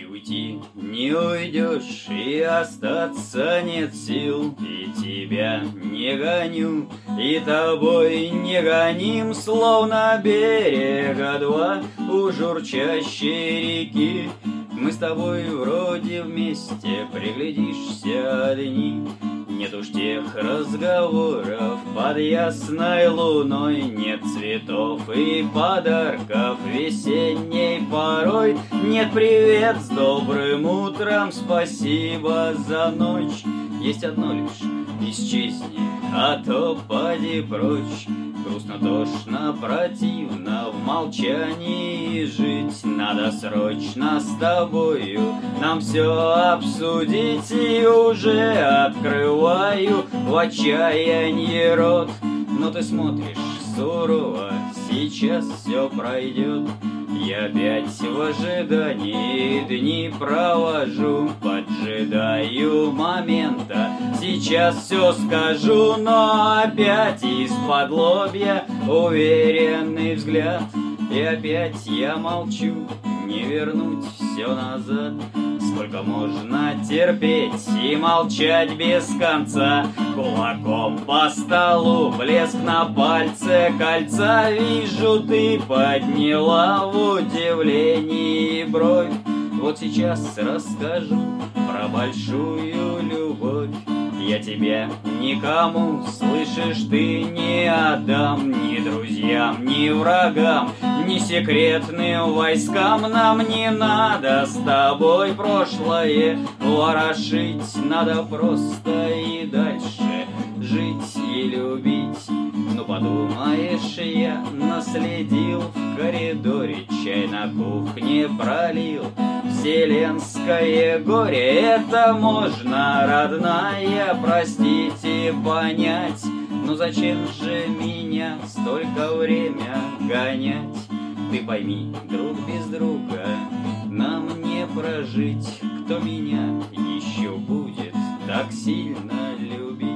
уйти не уйдешь, и остаться нет сил, и тебя не гоню, и тобой не гоним, словно берега два у журчащей реки. Мы с тобой вроде вместе, приглядишься одни. Нет уж тех разговоров под ясной луной, нет цветов и подарков весенней порой, нет привет с добрым утром, спасибо за ночь. Есть одно лишь: исчезни, а то поди прочь. Грустно, тошно, противно в молчании жить. Надо срочно с тобою нам все обсудить. И уже открываю в отчаянии рот, но ты смотришь сурово, сейчас все пройдет. Я опять в ожидании дни провожу, поджидаю момента, сейчас все скажу, но опять из-под лобья уверенный взгляд. И опять я молчу, не вернуть все назад. Сколько можно терпеть и молчать без конца? Кулаком по столу, блеск на пальце кольца. Вижу, ты подняла в удивлении бровь. Вот сейчас расскажу про большую любовь. Я тебя никому, слышишь, ты не отдам, ни друзьям, ни врагам, ни секретным войскам. Нам не надо с тобой прошлое ворошить, надо просто и дальше жить и любить. Ну подумаешь, я наследил в коридоре, чай на кухне пролил. Вселенское горе, это можно, родная, простить и понять. Но зачем же меня столько время гонять? Ты пойми, друг без друга нам не прожить. Кто меня еще будет так сильно любить?